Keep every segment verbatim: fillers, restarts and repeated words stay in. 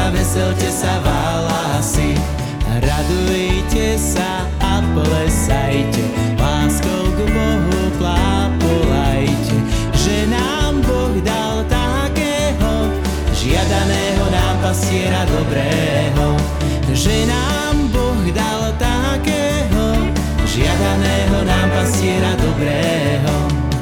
sa, veselte sa, válasi. Radujte sa a plesajte, láskou k Bohu plápolajte, že nám Boh dal takého, žiadaného nám pastiera dobrého. Že nám Boh dal takého, žiadaného nám pastiera dobrého.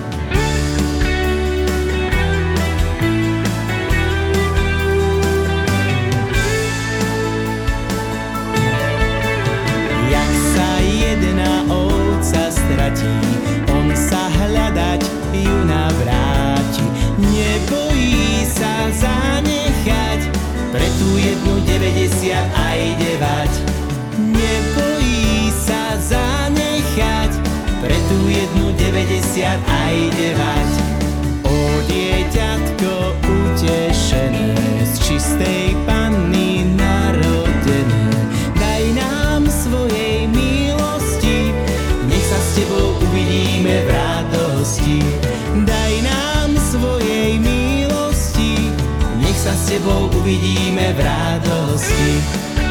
Stratí, on sa hľadať ju navráti. Nebojí sa zanechať pre tú jednu deväťdesiat aj devať. Nebojí sa zanechať pre tú jednu deväťdesiat aj devať. O dieťatko utešené, z čistej panny narodené, daj nám svojej milosti, nech sa s tebou uvidíme v radosti. Daj nám svojej milosti, nech sa s tebou uvidíme v radosti.